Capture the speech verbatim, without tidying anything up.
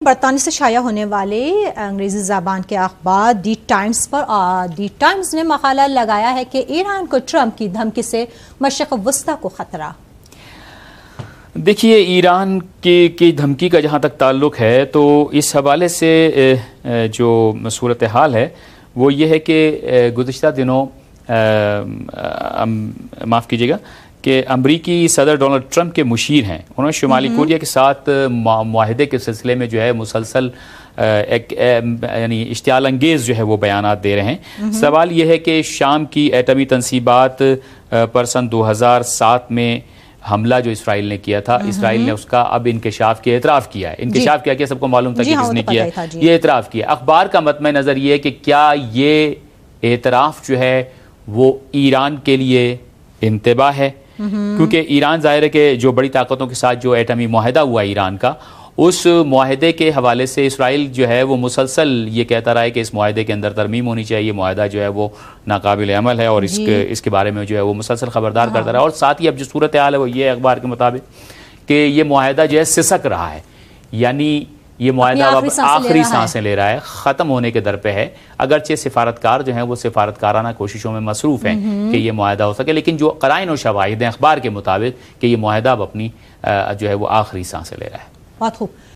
برطانیہ سے شائع ہونے والے انگریزی زبان کے اخبار دی ٹائمز پر دی ٹائمز نے مقالہ لگایا ہے کہ ایران کو ٹرمپ کی دھمکی سے مشرق وسطیٰ کو خطرہ۔ دیکھیے، ایران کی کی دھمکی کا جہاں تک تعلق ہے تو اس حوالے سے جو صورتحال ہے وہ یہ ہے کہ گزشتہ دنوں معاف کیجیے گا کہ امریکی صدر ڈونلڈ ٹرمپ کے مشیر ہیں، انہوں نے شمالی کوریا کے ساتھ معاہدے کے سلسلے میں جو ہے مسلسل ایک یعنی اشتعال انگیز جو ہے وہ بیانات دے رہے ہیں۔ سوال یہ ہے کہ شام کی ایٹمی تنصیبات پر سن دو ہزار سات میں حملہ جو اسرائیل نے کیا تھا، اسرائیل نے اس کا اب انکشاف کیا، اعتراف کیا ہے۔ انکشاف کیا کیا سب کو معلوم تھا کہ کس نے کیا، یہ اعتراف کیا۔ اخبار کا مطمع نظر یہ ہے کہ کیا یہ اعتراف جو ہے وہ ایران کے لیے انتباہ ہے، کیونکہ ایران ظاہر ہے کہ جو بڑی طاقتوں کے ساتھ جو ایٹمی معاہدہ ہوا ایران کا، اس معاہدے کے حوالے سے اسرائیل جو ہے وہ مسلسل یہ کہتا رہا ہے کہ اس معاہدے کے اندر ترمیم ہونی چاہیے، معاہدہ جو ہے وہ ناقابل عمل ہے، اور اس کے اس کے بارے میں جو ہے وہ مسلسل خبردار کرتا رہا۔ اور ساتھ ہی اب جو صورتحال ہے وہ یہ اخبار کے مطابق کہ یہ معاہدہ جو ہے سسک رہا ہے، یعنی یہ معاہدہ اب آخری سانسیں لے رہا ہے، ختم ہونے کے در پہ ہے۔ اگرچہ سفارتکار جو ہیں وہ سفارتکارانہ کوششوں میں مصروف ہیں کہ یہ معاہدہ ہو سکے، لیکن جو قرائن و شواہد ہیں اخبار کے مطابق کہ یہ معاہدہ اب اپنی جو ہے وہ آخری سانسیں لے رہا ہے۔ بہت خوب۔